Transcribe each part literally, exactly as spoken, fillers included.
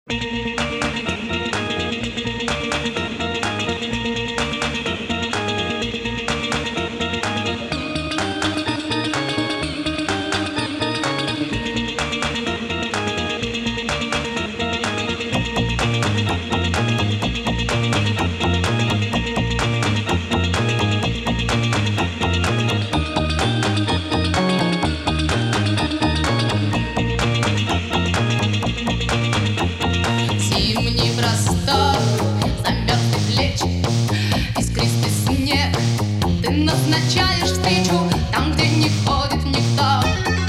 Зимний простор, замерзли плечи, искристый снег. Ты назначаешь встречу там, где не ходит никто.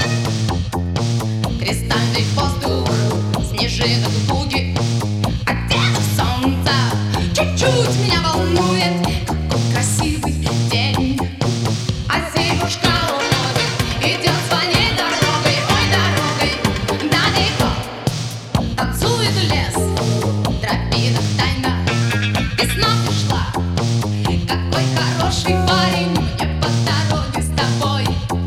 Кристальный воздух, снежинок буги, оттенок солнца чуть-чуть меня волнует. Какой красивый день, а зимушка уходит, идет своей дорогой, ой, дорогой далеко. Танцует лес, тропинок тайна, весна пришла. Какой хороший парень мне по дороге с тобой.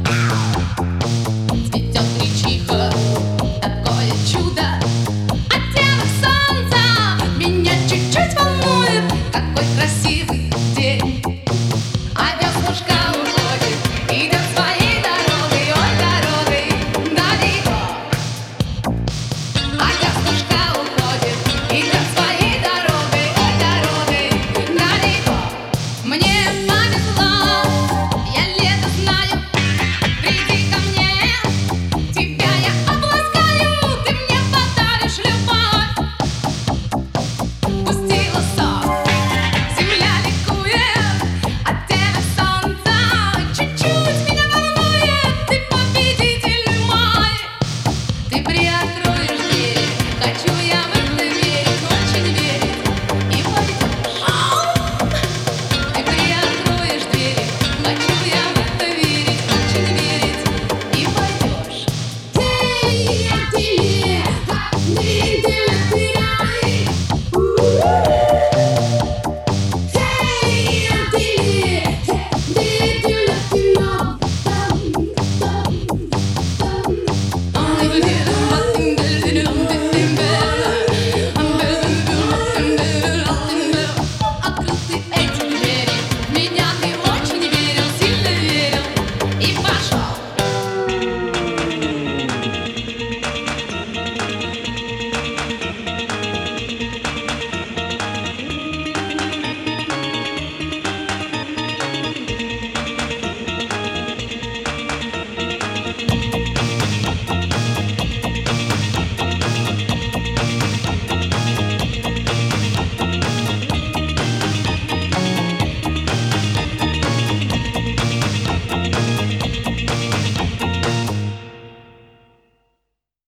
Цветет гречиха, такое чудо, оттенок солнца меня чуть-чуть волнует. Какой красивый день, а веснушка уходит, идет своей дорогой, ой, дорогой далеко. А веснушка